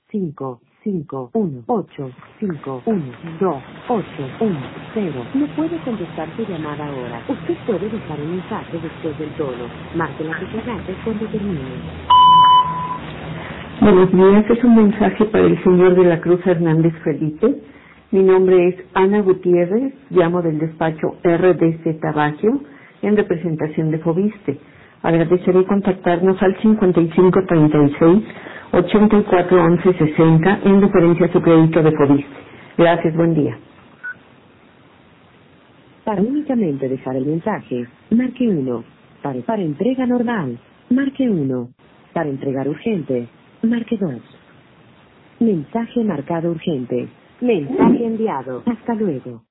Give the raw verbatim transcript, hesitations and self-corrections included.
cinco, cinco, uno, ocho, cinco, uno, dos, ocho, uno, cero. No puede contestar su llamada ahora. Usted puede dejar un mensaje después del tono. Marque la tecla gato cuando termine. Buenos días, es un mensaje para el señor de la Cruz Hernández Felipe. Mi nombre es Ana Gutiérrez, llamo del despacho R D C Baggio en representación de Fobiste. Agradeceré contactarnos al cincuenta y cinco treinta y seis, ochenta y cuatro once sesenta en referencia a su crédito de Fobiste. Gracias, buen día. Para únicamente dejar el mensaje, marque uno. Para, para entrega normal, marque uno. Para entregar urgente, marque dos. Mensaje marcado urgente. Mensaje enviado. Hasta luego.